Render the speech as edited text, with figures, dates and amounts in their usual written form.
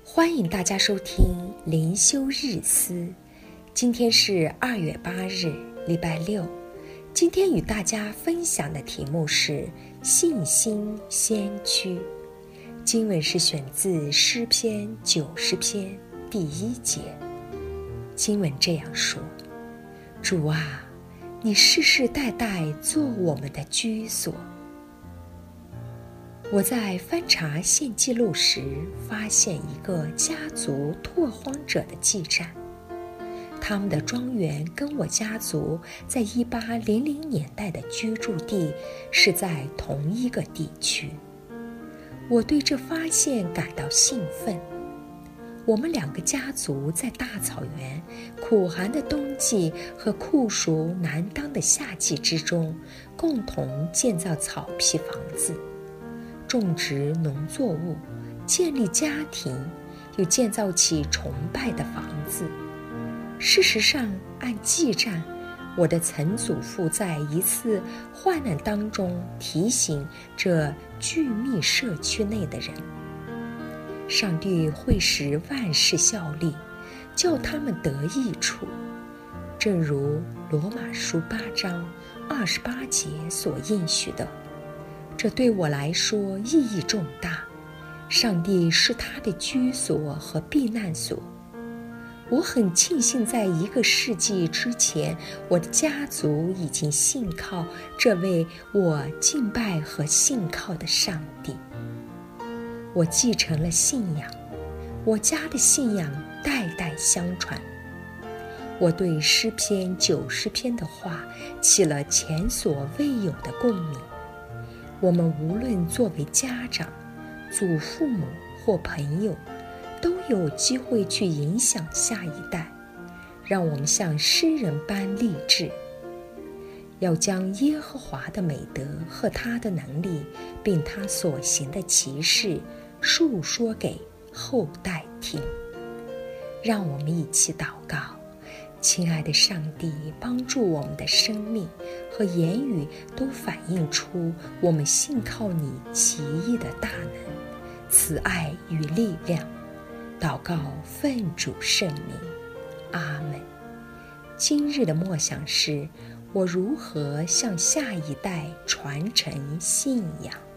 欢迎大家收听灵修日思，今天是2月8日，礼拜六。今天与大家分享的题目是信心先驱。经文是选自诗篇90篇第1节。经文这样说：主啊，你世世代代做我们的居所。我在翻查献记录时，发现一个家族拓荒者的记载。他们的庄园跟我家族在1800年代的居住地是在同一个地区。我对这发现感到兴奋。我们2个家族在大草原、苦寒的冬季和酷暑难当的夏季之中，共同建造草皮房子，种植农作物，建立家庭，又建造起崇拜的房子。事实上，按记载，我的曾祖父在一次患难当中提醒这聚密社区内的人，上帝会使万事效力，叫他们得益处，正如罗马书8章28节所应许的。这对我来说意义重大，上帝是他的居所和避难所。我很庆幸在1个世纪之前，我的家族已经信靠这位我敬拜和信靠的上帝。我继承了信仰，我家的信仰代代相传。我对诗篇90篇的话起了前所未有的共鸣。我们无论作为家长、祖父母或朋友，都有机会去影响下一代。让我们像诗人般立志，要将耶和华的美德和他的能力，并他所行的奇事述说给后代听。让我们一起祷告。亲爱的上帝，帮助我们的生命和言语都反映出我们信靠你奇异的大能、慈爱与力量。祷告奉主圣名，阿们。今日的默想是：我如何向下一代传承信仰？